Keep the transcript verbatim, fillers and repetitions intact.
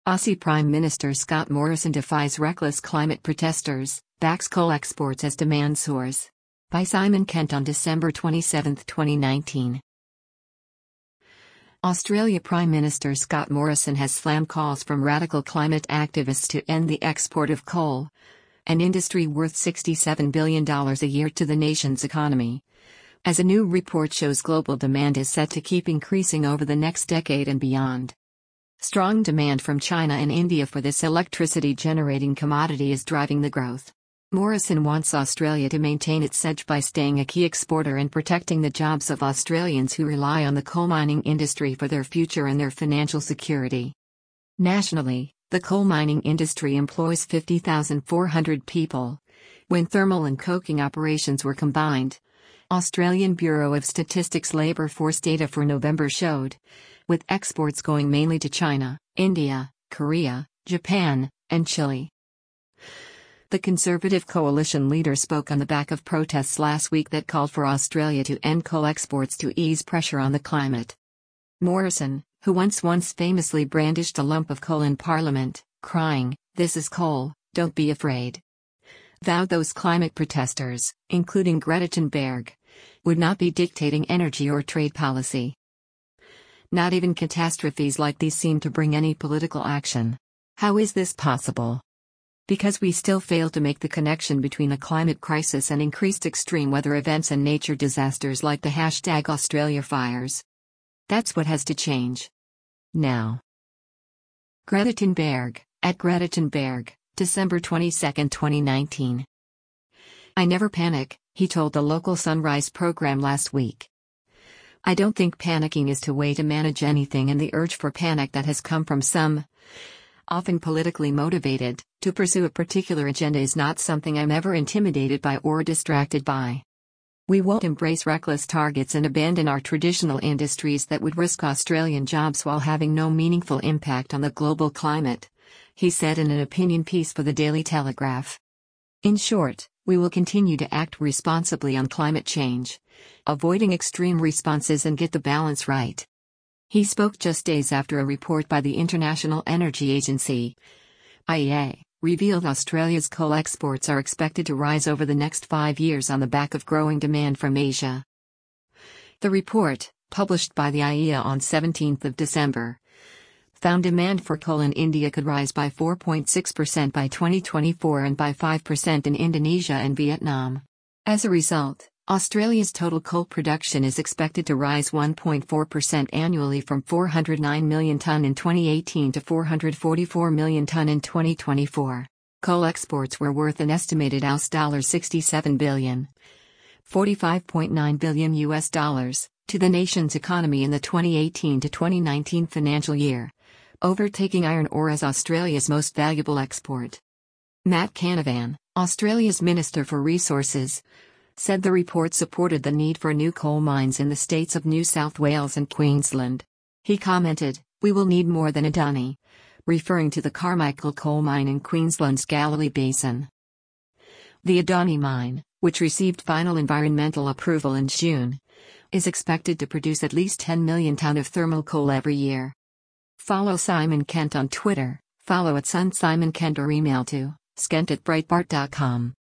Aussie Prime Minister Scott Morrison defies reckless climate protesters, backs coal exports as demand soars. By Simon Kent on December twenty-seventh, twenty nineteen. Australia Prime Minister Scott Morrison has slammed calls from radical climate activists to end the export of coal, an industry worth sixty-seven billion dollars a year to the nation's economy. As a new report shows, global demand is set to keep increasing over the next decade and beyond. Strong demand from China and India for this electricity-generating commodity is driving the growth. Morrison wants Australia to maintain its edge by staying a key exporter and protecting the jobs of Australians who rely on the coal mining industry for their future and their financial security. Nationally, the coal mining industry employs fifty thousand four hundred people. When thermal and coking operations were combined, Australian Bureau of Statistics labor force data for November showed, with exports going mainly to China, India, Korea, Japan, and Chile. The Conservative coalition leader spoke on the back of protests last week that called for Australia to end coal exports to ease pressure on the climate. Morrison, who once once famously brandished a lump of coal in Parliament, crying, "This is coal, don't be afraid," vowed those climate protesters, including Greta Thunberg, would not be dictating energy or trade policy. Not even catastrophes like these seem to bring any political action. How is this possible? Because we still fail to make the connection between a climate crisis and increased extreme weather events and nature disasters like the hashtag Australia fires. That's what has to change. Now. Greta Thunberg, at Greta Thunberg, December twenty-second, twenty nineteen. "I never panic," he told the local Sunrise program last week. "I don't think panicking is the way to manage anything, and the urge for panic that has come from some, often politically motivated, to pursue a particular agenda is not something I'm ever intimidated by or distracted by. We won't embrace reckless targets and abandon our traditional industries that would risk Australian jobs while having no meaningful impact on the global climate," he said in an opinion piece for the Daily Telegraph. In short, we will continue to act responsibly on climate change, avoiding extreme responses and get the balance right. He spoke just days after a report by the International Energy Agency, I E A, revealed Australia's coal exports are expected to rise over the next five years on the back of growing demand from Asia. The report, published by the I E A on seventeenth of December, found demand for coal in India could rise by four point six percent by twenty twenty-four and by five percent in Indonesia and Vietnam. As a result, Australia's total coal production is expected to rise one point four percent annually from four hundred nine million tonne in twenty eighteen to four hundred forty-four million tonne in twenty twenty-four. Coal exports were worth an estimated U S sixty-seven billion dollars, forty-five point nine billion U S dollars, to the nation's economy in the twenty eighteen to twenty nineteen financial year, overtaking iron ore as Australia's most valuable export. Matt Canavan, Australia's Minister for Resources, said the report supported the need for new coal mines in the states of New South Wales and Queensland. He commented, "We will need more than Adani," referring to the Carmichael coal mine in Queensland's Galilee Basin. The Adani mine, which received final environmental approval in June, is expected to produce at least ten million tonne of thermal coal every year. Follow Simon Kent on Twitter, follow at Sun Simon Kent or email to skent at breitbart dot com.